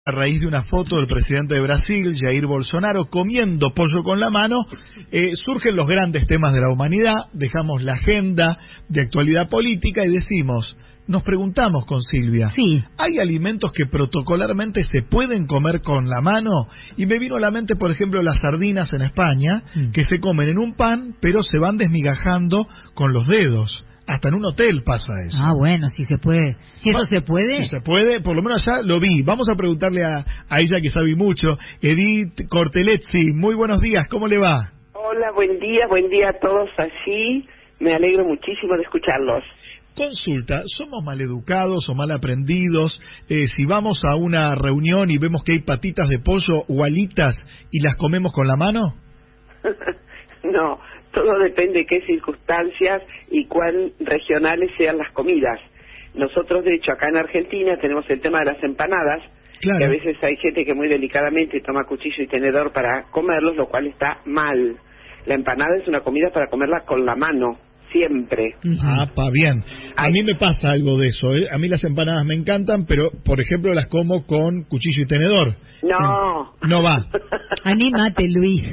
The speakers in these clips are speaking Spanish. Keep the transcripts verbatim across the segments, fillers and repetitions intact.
A raíz de una foto del presidente de Brasil, Jair Bolsonaro, comiendo pollo con la mano, eh, surgen los grandes temas de la humanidad, dejamos la agenda de actualidad política y decimos, nos preguntamos con Silvia, sí. ¿hay alimentos que protocolarmente se pueden comer con la mano? Y me vino a la mente, por ejemplo, las sardinas en España, mm. que se comen en un pan, pero se van desmigajando con los dedos. Hasta en un hotel pasa eso. Ah, bueno, si se puede. Si eso se puede. Si se puede, por lo menos ya lo vi. Vamos a preguntarle a, a ella que sabe mucho. Edith Cortelezzi, muy buenos días, ¿cómo le va? Hola, buen día, buen día a todos allí. Me alegro muchísimo de escucharlos. Consulta, ¿somos maleducados o mal aprendidos? Eh, si vamos a una reunión y vemos que hay patitas de pollo o alitas y las comemos con la mano. No, todo depende de qué circunstancias y cuán regionales sean las comidas. Nosotros, de hecho, acá en Argentina tenemos el tema de las empanadas, claro. Que a veces hay gente que muy delicadamente toma cuchillo y tenedor para comerlos, lo cual está mal. La empanada es una comida para comerla con la mano, siempre. Ah, pa, bien. A mí me pasa algo de eso, ¿eh? A mí las empanadas me encantan, pero, por ejemplo, las como con cuchillo y tenedor. No. No va. Anímate, Luis.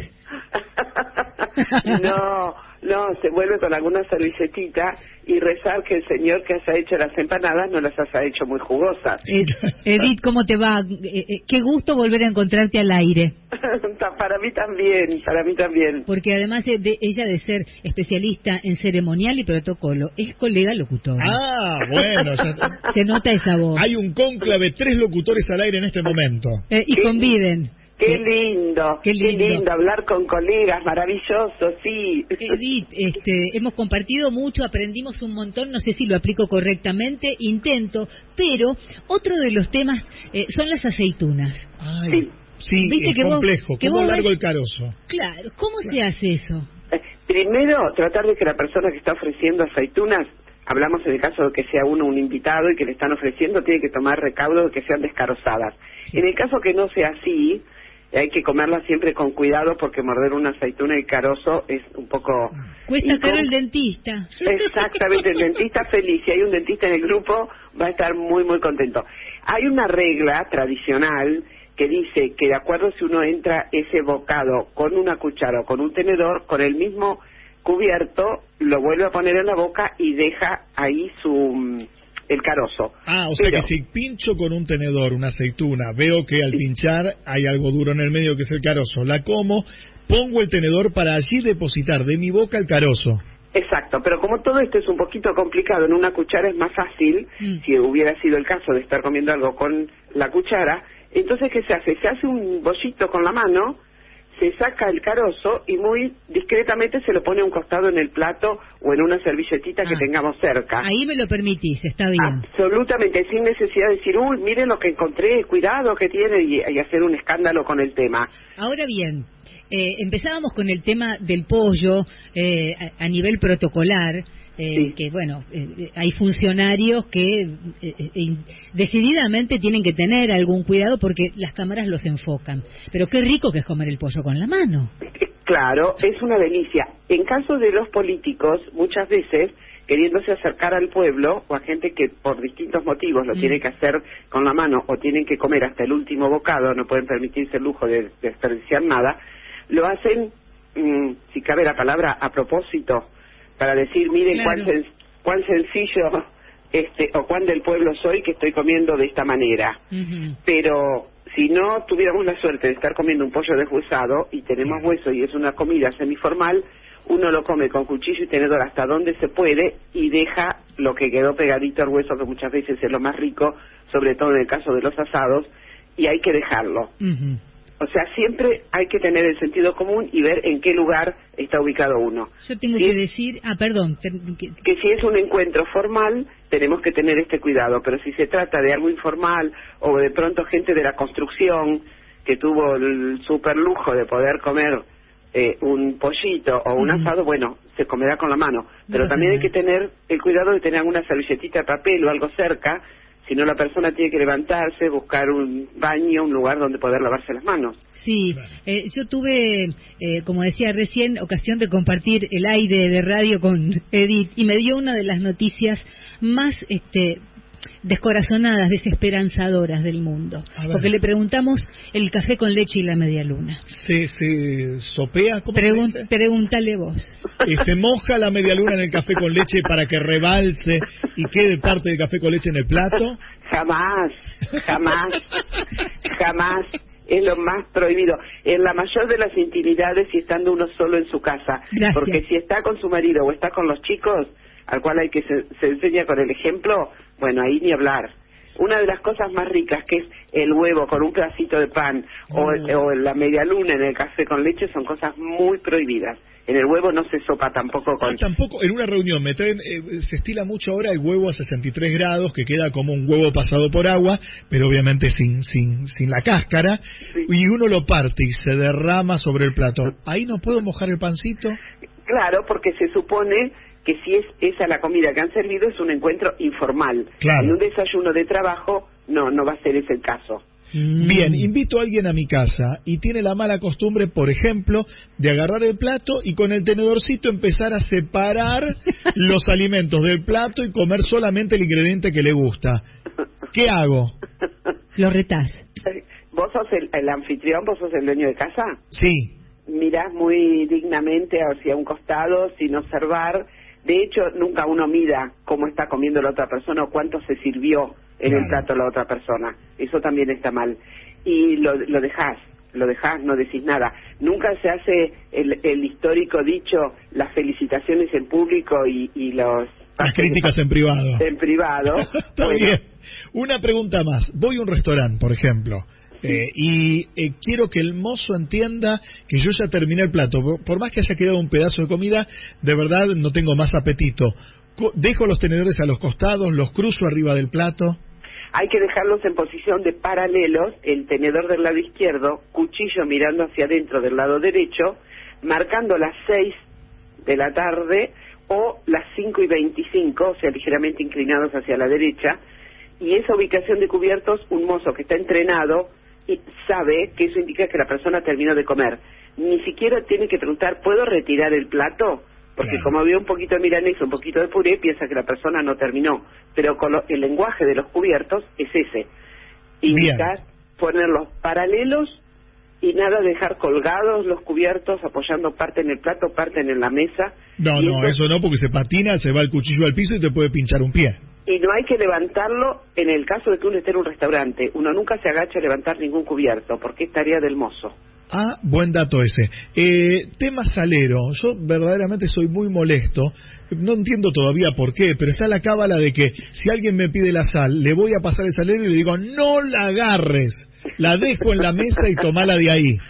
No, no, se vuelve con alguna servilletita y rezar que el señor que haya hecho las empanadas no las haya hecho muy jugosas. Ed, Edith, ¿cómo te va? Qué gusto volver a encontrarte al aire. Para mí también, para mí también. Porque además de, de ella de ser especialista en ceremonial y protocolo, es colega locutora. Ah, bueno. Ya... Se nota esa voz. Hay un cónclave, tres locutores al aire en este momento. Eh, y conviven. Qué lindo, qué lindo, qué lindo hablar con colegas, maravilloso, sí. Edith, este, hemos compartido mucho, aprendimos un montón, no sé si lo aplico correctamente, intento, pero otro de los temas eh, son las aceitunas. Ay, sí, sí, ¿Viste es que complejo, vos, que ¿cómo vos largo ves? el carozo? Claro, ¿cómo claro. se hace eso? Eh, primero, tratar de que la persona que está ofreciendo aceitunas, hablamos en el caso de que sea uno un invitado y que le están ofreciendo, tiene que tomar recaudo de que sean descarozadas. Sí. En el caso que no sea así, hay que comerla siempre con cuidado porque morder una aceituna y carozo es un poco... Cuesta incom... caro el dentista. Exactamente, el dentista feliz. Si hay un dentista en el grupo, va a estar muy, muy contento. Hay una regla tradicional que dice que de acuerdo si uno entra ese bocado con una cuchara o con un tenedor, con el mismo cubierto, lo vuelve a poner en la boca y deja ahí su... el carozo. Ah, o sea Pero, que si pincho con un tenedor una aceituna, veo que al pinchar hay algo duro en el medio que es el carozo, la como, pongo el tenedor para allí depositar de mi boca el carozo. Exacto, pero como todo esto es un poquito complicado, en una cuchara es más fácil, mm. si hubiera sido el caso de estar comiendo algo con la cuchara, entonces ¿qué se hace? Se hace un bollito con la mano, se saca el carozo y muy discretamente se lo pone a un costado en el plato o en una servilletita ah, que tengamos cerca. Ahí me lo permitís, está bien. Absolutamente, sin necesidad de decir, uy, miren lo que encontré, cuidado que tiene, y, y hacer un escándalo con el tema. Ahora bien, eh, empezábamos con el tema del pollo eh, a, a nivel protocolar. Eh, sí. Que bueno, eh, hay funcionarios que eh, eh, decididamente tienen que tener algún cuidado porque las cámaras los enfocan. Pero qué rico que es comer el pollo con la mano. Claro, es una delicia. En caso de los políticos, muchas veces, queriéndose acercar al pueblo o a gente que por distintos motivos lo mm. tiene que hacer con la mano o tienen que comer hasta el último bocado, no pueden permitirse el lujo de desperdiciar nada, lo hacen, mmm, si cabe la palabra, a propósito, para decir, miren claro. cuán, sen cuán sencillo este o cuán del pueblo soy que estoy comiendo de esta manera. Uh-huh. Pero si no tuviéramos la suerte de estar comiendo un pollo deshuesado y tenemos hueso y es una comida semiformal, uno lo come con cuchillo y tenedor hasta donde se puede y deja lo que quedó pegadito al hueso, que muchas veces es lo más rico, sobre todo en el caso de los asados, y hay que dejarlo. Uh-huh. O sea, siempre hay que tener el sentido común y ver en qué lugar está ubicado uno. Yo tengo si que es, decir, ah, perdón. Que... que si es un encuentro formal, tenemos que tener este cuidado, pero si se trata de algo informal o de pronto gente de la construcción que tuvo el super lujo de poder comer eh, un pollito o un uh-huh. asado, bueno, se comerá con la mano. Pero no también nada. Hay que tener el cuidado de tener alguna servilletita de papel o algo cerca. Si no, la persona tiene que levantarse, buscar un baño, un lugar donde poder lavarse las manos. Sí, eh, yo tuve, eh, como decía recién, ocasión de compartir el aire de radio con Edith y me dio una de las noticias más este, descorazonadas, desesperanzadoras del mundo. Porque le preguntamos el café con leche y la media luna. ¿Se, se sopea? ¿Cómo Pregun se dice? Pregúntale vos. Eh, ¿Se moja la media luna en el café con leche para que rebalse y quede parte del café con leche en el plato? Jamás, jamás, jamás. Es lo más prohibido. En la mayor de las intimidades y estando uno solo en su casa. Gracias. Porque si está con su marido o está con los chicos, al cual hay que se, se enseña con el ejemplo, bueno, ahí ni hablar. Una de las cosas más ricas, que es el huevo con un pedacito de pan, oh. o, o la media luna en el café con leche, son cosas muy prohibidas. En el huevo no se sopa tampoco con... Ah, tampoco, en una reunión me traen, eh, se estila mucho ahora el huevo a sesenta y tres grados, que queda como un huevo pasado por agua, pero obviamente sin sin sin la cáscara, sí. Y uno lo parte y se derrama sobre el plato. ¿Ahí no puedo mojar el pancito? Claro, porque se supone que si es esa la comida que han servido, es un encuentro informal. Claro. En un desayuno de trabajo, no, no va a ser ese el caso. Bien, invito a alguien a mi casa y tiene la mala costumbre, por ejemplo, de agarrar el plato y con el tenedorcito empezar a separar los alimentos del plato y comer solamente el ingrediente que le gusta. ¿Qué hago? Lo retás. ¿Vos sos el, el anfitrión? ¿Vos sos el dueño de casa? Sí. Mirás muy dignamente hacia un costado, sin observar. De hecho, nunca uno mira cómo está comiendo la otra persona o cuánto se sirvió en claro. el plato la otra persona. Eso también está mal. Y lo, lo dejás, lo dejás, no decís nada. Nunca se hace el, el histórico dicho, las felicitaciones en público y, y los... Las críticas en privado. En privado. Está bueno. bien. Una pregunta más. Voy a un restaurante, por ejemplo, sí. eh, y eh, quiero que el mozo entienda que yo ya terminé el plato. Por, por más que haya quedado un pedazo de comida, de verdad no tengo más apetito. Dejo los tenedores a los costados, los cruzo arriba del plato. Hay que dejarlos en posición de paralelos, el tenedor del lado izquierdo, cuchillo mirando hacia adentro del lado derecho, marcando las seis de la tarde o las cinco y veinticinco, o sea, ligeramente inclinados hacia la derecha, y esa ubicación de cubiertos, un mozo que está entrenado y sabe que eso indica que la persona terminó de comer. Ni siquiera tiene que preguntar, ¿puedo retirar el plato? Porque claro. como veo un poquito de milanesa, un poquito de puré, piensa que la persona no terminó. Pero con lo, el lenguaje de los cubiertos es ese. Indicar, ponerlos paralelos y nada dejar colgados los cubiertos, apoyando parte en el plato, parte en la mesa. No, no, eso... eso no, porque se patina, se va el cuchillo al piso y te puede pinchar un pie. Y no hay que levantarlo en el caso de que uno esté en un restaurante. Uno nunca se agacha a levantar ningún cubierto, porque es tarea del mozo. Ah, buen dato ese. Eh, tema salero. Yo verdaderamente soy muy molesto. No entiendo todavía por qué, pero está la cábala de que si alguien me pide la sal, le voy a pasar el salero y le digo, no la agarres. La dejo en la mesa y tomala de ahí.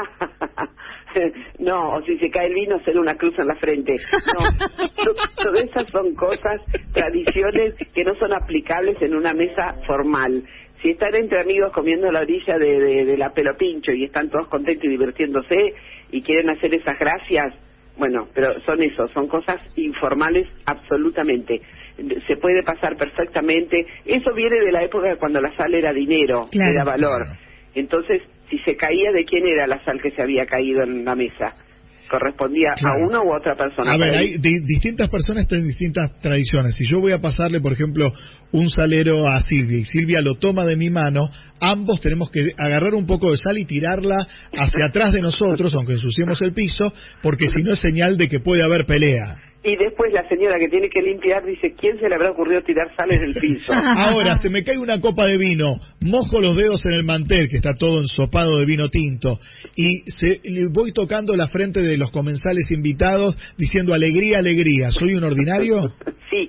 No, o si se cae el vino, hacer una cruz en la frente. No, todas esas son cosas, tradiciones que no son aplicables en una mesa formal. Si están entre amigos comiendo a la orilla de, de, de la Pelopincho y están todos contentos y divirtiéndose y quieren hacer esas gracias, bueno, pero son eso, son cosas informales absolutamente. Se puede pasar perfectamente. Eso viene de la época cuando la sal era dinero, claro. era valor. Entonces, si se caía, ¿de quién era la sal que se había caído en la mesa? ¿Correspondía claro. a una u otra persona? A ver, hay di distintas personas tienen distintas tradiciones. Si yo voy a pasarle, por ejemplo, un salero a Silvia y Silvia lo toma de mi mano, ambos tenemos que agarrar un poco de sal y tirarla hacia atrás de nosotros, aunque ensuciemos el piso, porque si no es señal de que puede haber pelea. Y después la señora que tiene que limpiar dice, ¿quién se le habrá ocurrido tirar sal en el piso? Ahora, se me cae una copa de vino, mojo los dedos en el mantel, que está todo ensopado de vino tinto, y se, voy tocando la frente de los comensales invitados diciendo, alegría, alegría. ¿Soy un ordinario? Sí.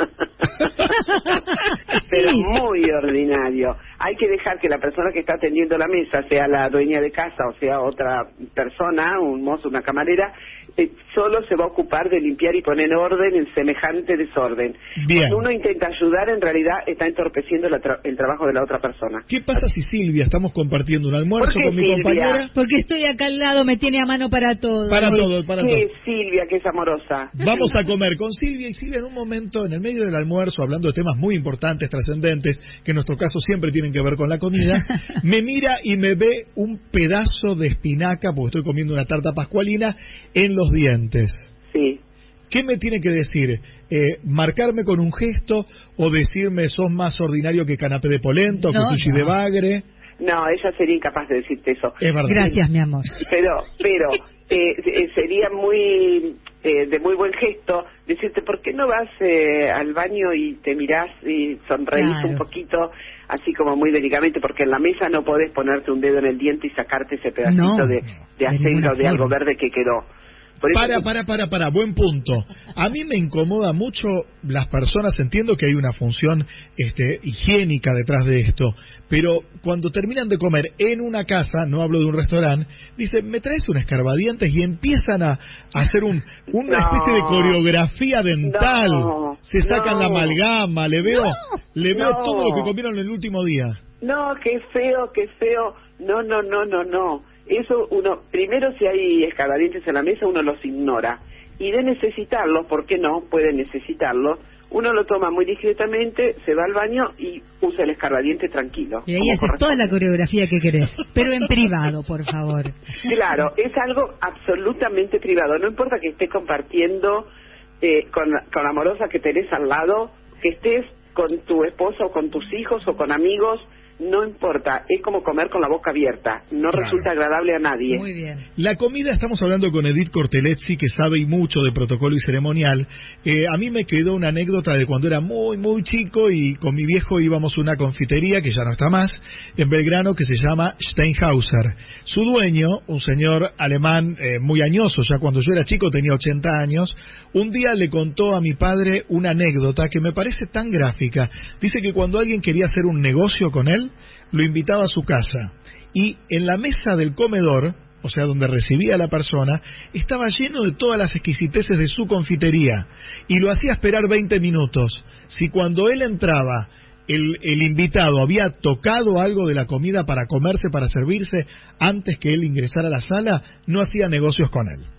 Pero muy ordinario. Hay que dejar que la persona que está atendiendo la mesa, sea la dueña de casa o sea otra persona, un mozo, una camarera, eh, solo se va a ocupar de limpiar y poner orden en semejante desorden. Bien. Cuando uno intenta ayudar, en realidad está entorpeciendo la tra el trabajo de la otra persona. ¿Qué pasa si Silvia, estamos compartiendo un almuerzo con mi Silvia? compañera? Porque estoy acá al lado, me tiene a mano para todo. Para todo, para ¿Qué todo. es Silvia, que es amorosa? Vamos a comer con Silvia, y Silvia en un momento, en el medio del almuerzo, hablando de temas muy importantes, trascendentes, que en nuestro caso siempre tienen que ver con la comida, me mira y me ve un pedazo de espinaca, porque estoy comiendo una tarta pascualina, en los dientes. Sí. ¿Qué me tiene que decir? eh, marcarme con un gesto o decirme sos más ordinario que canapé de polenta o no, cutuchi no. de bagre. No, ella sería incapaz de decirte eso. Es verdad. Gracias, mi amor. Pero, pero eh, eh, sería muy eh, de muy buen gesto decirte, ¿por qué no vas eh, al baño y te mirás y sonreís Claro. un poquito, así como muy delicadamente? Porque en la mesa no podés ponerte un dedo en el diente y sacarte ese pedacito No, de, de de aceite ninguna o de algo forma. verde que quedó. Por eso Para, que- para, para, para, buen punto. A mí me incomoda mucho las personas, entiendo que hay una función este, higiénica detrás de esto, pero cuando terminan de comer en una casa, no hablo de un restaurante, dicen, ¿me traes un escarbadientes? Y empiezan a, a hacer un, una No. especie de coreografía dental. No, Se sacan no. la amalgama, le veo, le veo no. todo lo que comieron el último día. No, qué feo, qué feo. No, no, no, no, no. Eso uno, primero si hay escarbadientes en la mesa, uno los ignora. Y de necesitarlos, ¿por qué no? Puede necesitarlos. Uno lo toma muy discretamente, se va al baño y usa el escarbadiente tranquilo. Y ahí como haces toda corresponde. la coreografía que querés, pero en privado, por favor. Claro, es algo absolutamente privado. No importa que estés compartiendo eh, con, con la amorosa que tenés al lado, que estés con tu esposo o con tus hijos o con amigos, no importa. Es como comer con la boca abierta. No Claro. resulta agradable a nadie. Muy bien. La comida, estamos hablando con Edith Cortelezzi, que sabe y mucho de protocolo y ceremonial. Eh, a mí me quedó una anécdota de cuando era muy, muy chico y con mi viejo íbamos a una confitería, que ya no está más, en Belgrano, que se llama Steinhauser. Su dueño, un señor alemán eh, muy añoso, ya cuando yo era chico tenía ochenta años, un día le contó a mi padre una anécdota que me parece tan gráfica. Dice que cuando alguien quería hacer un negocio con él, lo invitaba a su casa y en la mesa del comedor, o sea, donde recibía a la persona, estaba lleno de todas las exquisiteces de su confitería y lo hacía esperar veinte minutos. Si cuando él entraba, el, el invitado había tocado algo de la comida para comerse, para servirse, antes que él ingresara a la sala, no hacía negocios con él.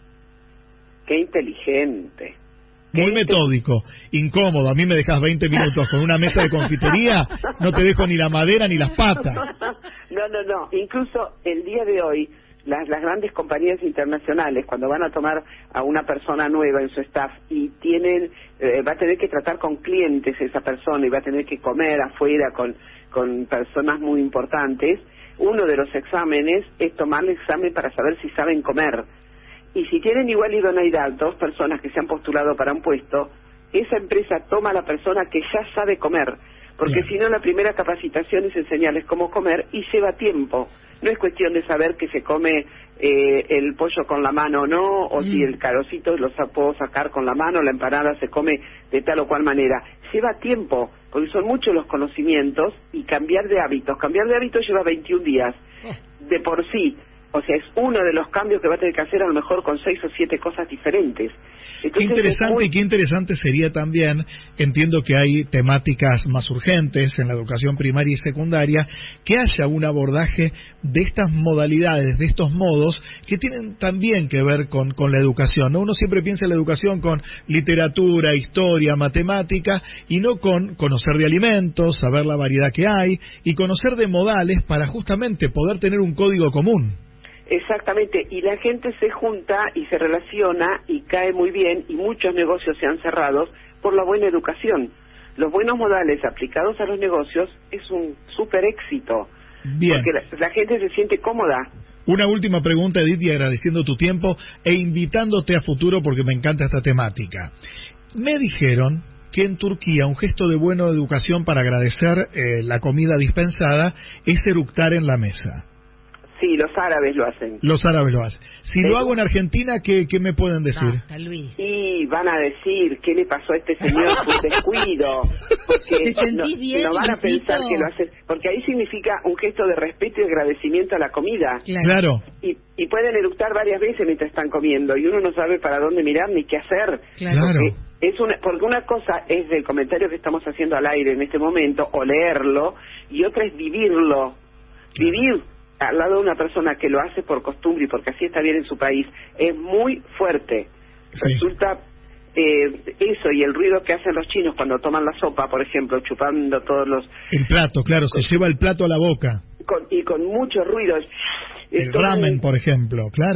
Qué inteligente. Muy Qué metódico, incómodo. A mí me dejas veinte minutos con una mesa de confitería, no te dejo ni la madera ni las patas. No, no, no. Incluso el día de hoy, las, las grandes compañías internacionales, cuando van a tomar a una persona nueva en su staff y tienen, eh, va a tener que tratar con clientes esa persona y va a tener que comer afuera con, con personas muy importantes, uno de los exámenes es tomar el examen para saber si saben comer. Y si tienen igual idoneidad dos personas que se han postulado para un puesto, esa empresa toma a la persona que ya sabe comer, porque Claro. si no la primera capacitación es enseñarles cómo comer y lleva tiempo. No es cuestión de saber que se come eh, el pollo con la mano o no, o Mm. si el carocito lo sa- puedo sacar con la mano, la empanada se come de tal o cual manera. Lleva tiempo, porque son muchos los conocimientos y cambiar de hábitos. Cambiar de hábitos lleva veintiún días. De por sí. O sea, es uno de los cambios que va a tener que hacer a lo mejor con seis o siete cosas diferentes. Qué Entonces, interesante es muy- y qué interesante sería también, entiendo que hay temáticas más urgentes en la educación primaria y secundaria, que haya un abordaje de estas modalidades, de estos modos, que tienen también que ver con, con la educación, ¿no? Uno siempre piensa en la educación con literatura, historia, matemática, y no con conocer de alimentos, saber la variedad que hay, y conocer de modales para justamente poder tener un código común. Exactamente, y la gente se junta y se relaciona y cae muy bien y muchos negocios se han cerrado por la buena educación. Los buenos modales aplicados a los negocios es un súper éxito, Bien. porque la, la gente se siente cómoda. Una última pregunta, Edith, y agradeciendo tu tiempo e invitándote a futuro porque me encanta esta temática. Me dijeron que en Turquía un gesto de buena educación para agradecer eh, la comida dispensada es eructar en la mesa. Sí, los árabes lo hacen. Los árabes lo hacen. Si lo hago en Argentina, ¿qué, qué me pueden decir? Basta, Luis. Y van a decir, ¿qué le pasó a este señor? Un descuido. Porque ¿Te sentís no, bien, no van a Luisito? pensar que lo hacen. Porque ahí significa un gesto de respeto y agradecimiento a la comida. Claro. Claro. Y, y pueden eructar varias veces mientras están comiendo y uno no sabe para dónde mirar ni qué hacer. Claro. Claro. Porque es una, porque una cosa es el comentario que estamos haciendo al aire en este momento, o leerlo, y otra es vivirlo. Claro. Vivir al lado de una persona que lo hace por costumbre y porque así está bien en su país es muy fuerte. Sí. Resulta eh, eso y el ruido que hacen los chinos cuando toman la sopa, por ejemplo, chupando todos los... El plato, claro, se lleva el plato a la boca. con, y con mucho ruido. El Esto- ramen, por ejemplo, claro.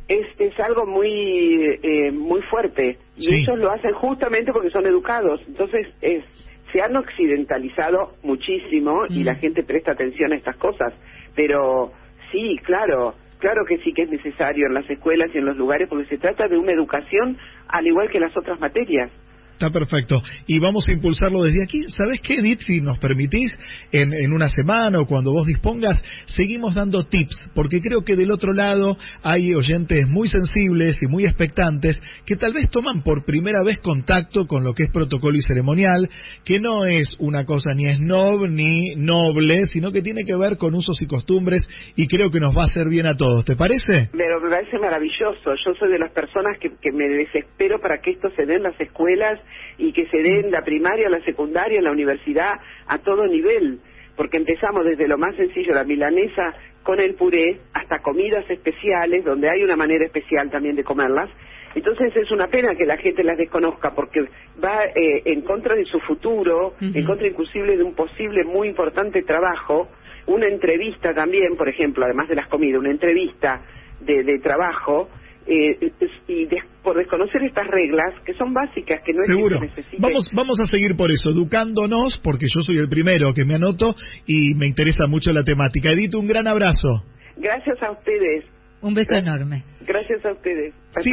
es, es algo muy eh, muy fuerte, y sí. ellos lo hacen justamente porque son educados. Entonces es se han occidentalizado muchísimo mm. y la gente presta atención a estas cosas, pero sí, claro, claro que sí que es necesario en las escuelas y en los lugares, porque se trata de una educación al igual que las otras materias. Está perfecto. Y vamos a impulsarlo desde aquí. ¿Sabés qué, Edith? Si nos permitís, en, en una semana o cuando vos dispongas, seguimos dando tips, porque creo que del otro lado hay oyentes muy sensibles y muy expectantes que tal vez toman por primera vez contacto con lo que es protocolo y ceremonial, que no es una cosa ni snob ni noble, sino que tiene que ver con usos y costumbres, y creo que nos va a hacer bien a todos. ¿Te parece? Pero me parece maravilloso. Yo soy de las personas que, que me desespero para que esto se dé en las escuelas y que se dé en la primaria, la secundaria, en la universidad, a todo nivel, porque empezamos desde lo más sencillo, la milanesa con el puré, hasta comidas especiales, donde hay una manera especial también de comerlas. Entonces es una pena que la gente las desconozca, porque va eh, en contra de su futuro, uh-huh. en contra inclusive de un posible muy importante trabajo, una entrevista también, por ejemplo, además de las comidas, una entrevista de, de trabajo, Eh, y de, por desconocer estas reglas que son básicas, que no es seguro que se necesite. vamos vamos a seguir por eso, educándonos, porque yo soy el primero que me anoto y me interesa mucho la temática. Edith, un gran abrazo. Gracias a ustedes. Un beso Gra- enorme. Gracias a ustedes. Sí.